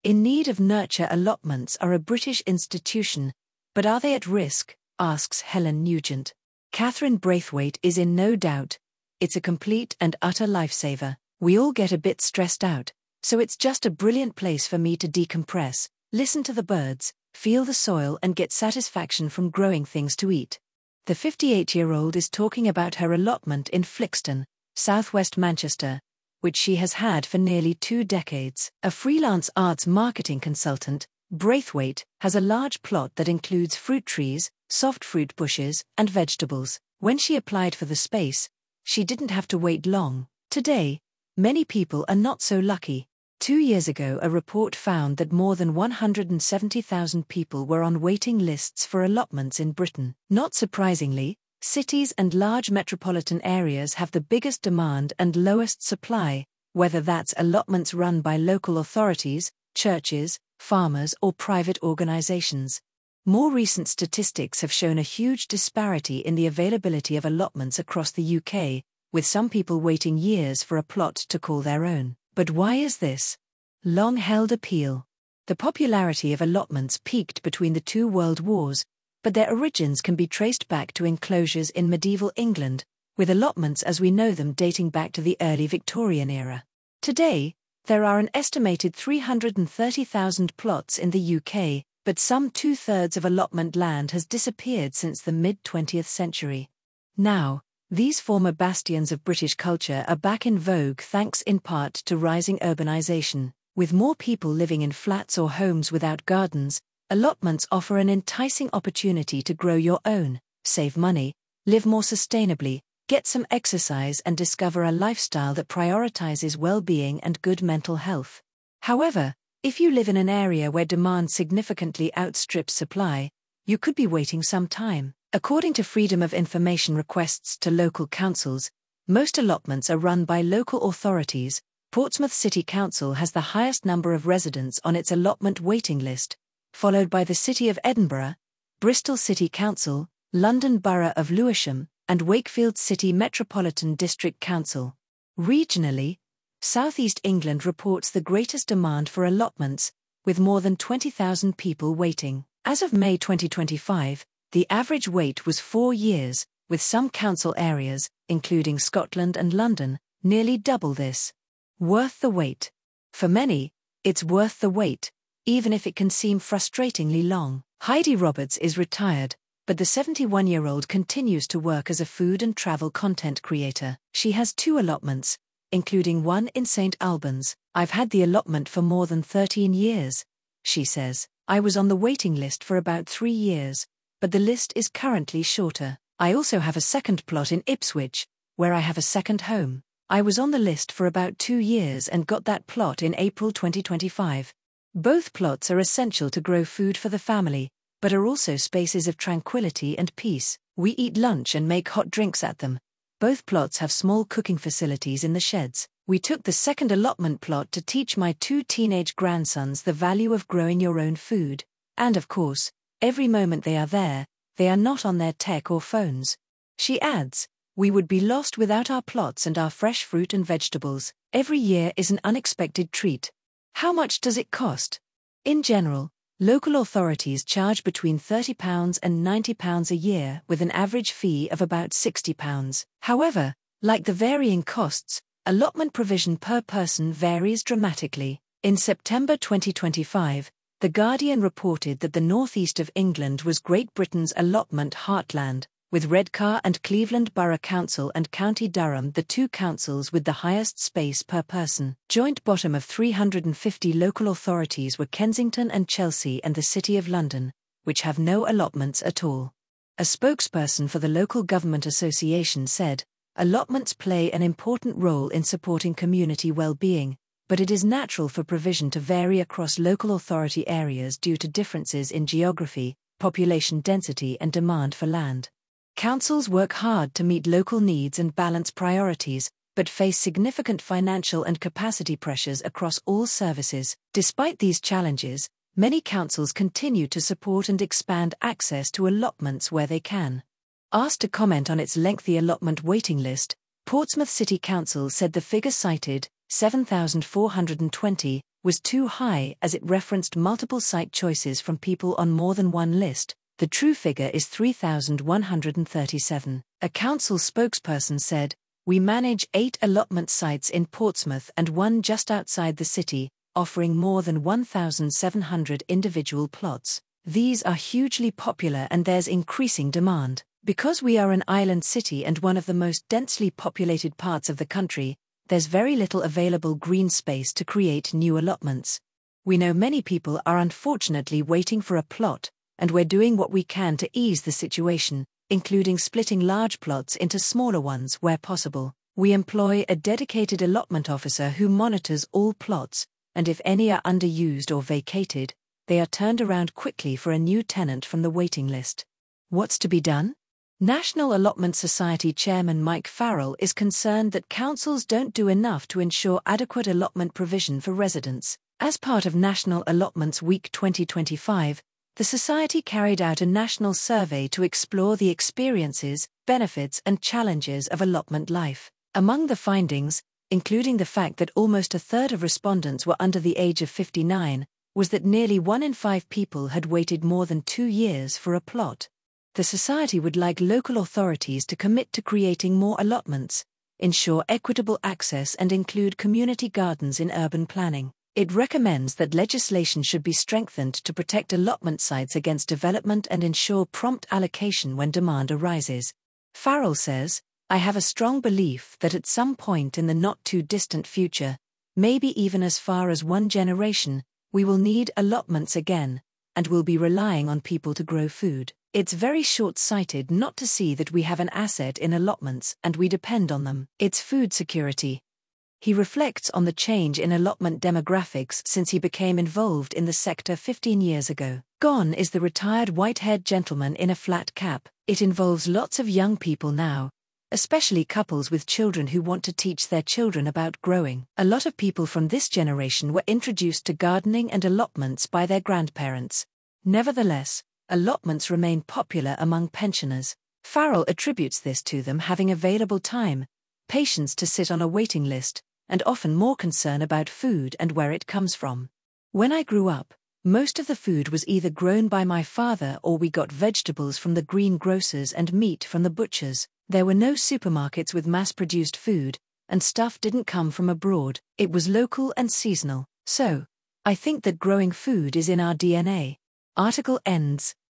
In need of nurture allotments are a British institution, but are they at risk, asks Helen Nugent. Catherine Braithwaite is in no doubt. It's a complete and utter lifesaver. We all get a bit stressed out, so it's just a brilliant place for me to decompress, listen to the birds, feel the soil and get satisfaction from growing things to eat. The 58-year-old is talking about her allotment in Flixton, southwest Manchester, which she has had for nearly 2 decades. A freelance arts marketing consultant, Braithwaite has a large plot that includes fruit trees, soft fruit bushes, and vegetables. When she applied for the space, she didn't have to wait long. Today, many people are not so lucky. 2 years ago, a report found that more than 170,000 people were on waiting lists for allotments in Britain. Not surprisingly, cities and large metropolitan areas have the biggest demand and lowest supply, whether that's allotments run by local authorities, churches, farmers, or private organizations. More recent statistics have shown a huge disparity in the availability of allotments across the UK, with some people waiting years for a plot to call their own. But why is this? Long-held appeal. The popularity of allotments peaked between the 2 world wars, but their origins can be traced back to enclosures in medieval England, with allotments as we know them dating back to the early Victorian era. Today, there are an estimated 330,000 plots in the UK, but some 2/3 of allotment land has disappeared since the mid-20th century. Now, these former bastions of British culture are back in vogue thanks in part to rising urbanisation. With more people living in flats or homes without gardens, allotments offer an enticing opportunity to grow your own, save money, live more sustainably, get some exercise and discover a lifestyle that prioritizes well-being and good mental health. However, if you live in an area where demand significantly outstrips supply, you could be waiting some time. According to Freedom of Information requests to local councils, most allotments are run by local authorities. Portsmouth City Council has the highest number of residents on its allotment waiting list, followed by the City of Edinburgh, Bristol City Council, London Borough of Lewisham, and Wakefield City Metropolitan District Council. Regionally, South East England reports the greatest demand for allotments, with more than 20,000 people waiting. As of May 2025, the average wait was 4 years, with some council areas, including Scotland and London, nearly double this. Worth the wait. For many, it's worth the wait, even if it can seem frustratingly long. Heidi Roberts is retired, but the 71-year-old continues to work as a food and travel content creator. She has 2 allotments, including one in St. Albans. I've had the allotment for more than 13 years, she says. I was on the waiting list for about 3 years, but the list is currently shorter. I also have a second plot in Ipswich, where I have a second home. I was on the list for about 2 years and got that plot in April 2025. Both plots are essential to grow food for the family, but are also spaces of tranquility and peace. We eat lunch and make hot drinks at them. Both plots have small cooking facilities in the sheds. We took the second allotment plot to teach my 2 teenage grandsons the value of growing your own food. And of course, every moment they are there, they are not on their tech or phones. She adds, we would be lost without our plots and our fresh fruit and vegetables. Every year is an unexpected treat. How much does it cost? In general, local authorities charge between £30 and £90 a year with an average fee of about £60. However, like the varying costs, allotment provision per person varies dramatically. In September 2025, The Guardian reported that the northeast of England was Great Britain's allotment heartland, with Redcar and Cleveland Borough Council and County Durham the 2 councils with the highest space per person. Joint bottom of 350 local authorities were Kensington and Chelsea and the City of London, which have no allotments at all. A spokesperson for the Local Government Association said, allotments play an important role in supporting community well-being, but it is natural for provision to vary across local authority areas due to differences in geography, population density and demand for land. Councils work hard to meet local needs and balance priorities, but face significant financial and capacity pressures across all services. Despite these challenges, many councils continue to support and expand access to allotments where they can. Asked to comment on its lengthy allotment waiting list, Portsmouth City Council said the figure cited, 7,420, was too high as it referenced multiple site choices from people on more than one list. The true figure is 3,137. A council spokesperson said, "We manage 8 allotment sites in Portsmouth and 1 just outside the city, offering more than 1,700 individual plots. These are hugely popular and there's increasing demand. Because we are an island city and one of the most densely populated parts of the country, there's very little available green space to create new allotments. We know many people are unfortunately waiting for a plot, and we're doing what we can to ease the situation, including splitting large plots into smaller ones where possible. We employ a dedicated allotment officer who monitors all plots, and if any are underused or vacated, they are turned around quickly for a new tenant from the waiting list." What's to be done? National Allotment Society Chairman Mike Farrell is concerned that councils don't do enough to ensure adequate allotment provision for residents. As part of National Allotments Week 2025, the Society carried out a national survey to explore the experiences, benefits and challenges of allotment life. Among the findings, including the fact that almost a third of respondents were under the age of 59, was that nearly 1 in 5 people had waited more than 2 years for a plot. The Society would like local authorities to commit to creating more allotments, ensure equitable access and include community gardens in urban planning. It recommends that legislation should be strengthened to protect allotment sites against development and ensure prompt allocation when demand arises. Farrell says, "I have a strong belief that at some point in the not-too-distant future, maybe even as far as 1 generation, we will need allotments again, and will be relying on people to grow food. It's very short-sighted not to see that we have an asset in allotments and we depend on them. It's food security." He reflects on the change in allotment demographics since he became involved in the sector 15 years ago. Gone is the retired white-haired gentleman in a flat cap. It involves lots of young people now, especially couples with children who want to teach their children about growing. A lot of people from this generation were introduced to gardening and allotments by their grandparents. Nevertheless, allotments remain popular among pensioners. Farrell attributes this to them having available time, patience to sit on a waiting list, and often more concern about food and where it comes from. "When I grew up, most of the food was either grown by my father or we got vegetables from the greengrocers and meat from the butchers. There were no supermarkets with mass-produced food, and stuff didn't come from abroad. It was local and seasonal. So, I think that growing food is in our DNA." Article ends.